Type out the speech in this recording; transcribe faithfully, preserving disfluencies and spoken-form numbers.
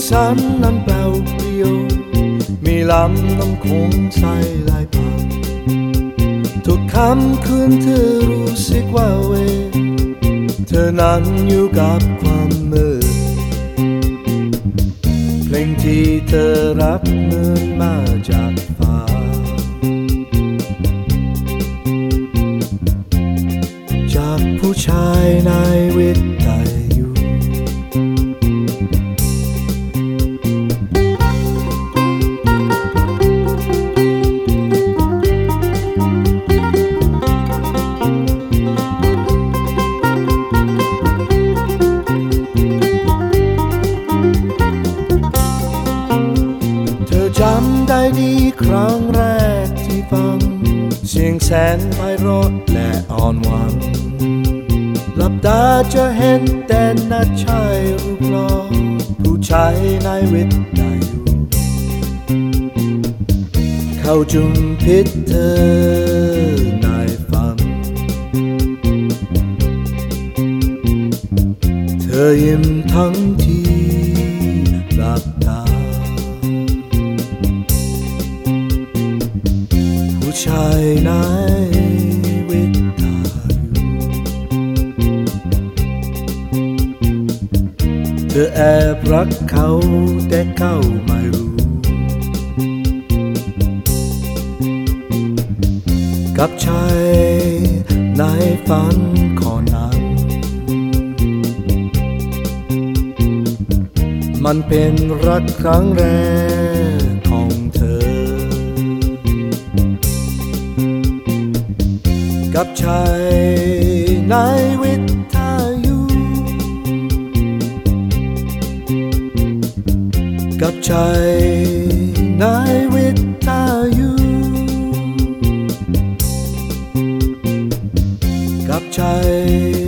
สันนั้นเปล่าเปลี่ยวมีลำน้ำคงใสไหลผ่านทุกค่ำคืนเธอรู้สึกว่าเวเธอนั้นอยู่กับความมืดเพลงที่เธอรักเหมือนมาจากฟ้าจากผู้ชายในวิทยุจำได้ดีครั้งแรกที่ฟังเสียงแสนไพเราะและอ่อนหวานหลับตาจะเห็นแต่น่าใช่รูปหล่อผู้ชายในวิทยุเขาจุมพิษเธอในฝันเธอยิ้มทั้งที่หลับตาผู้ชายในวิทยุเธอแอบรักเขาแต่เขาไม่รู้กับชายในฝันคนนั้นมันเป็นรักครั้งแรกของเธอกับชายในวิทยุกับชายในวิทยุกับชาย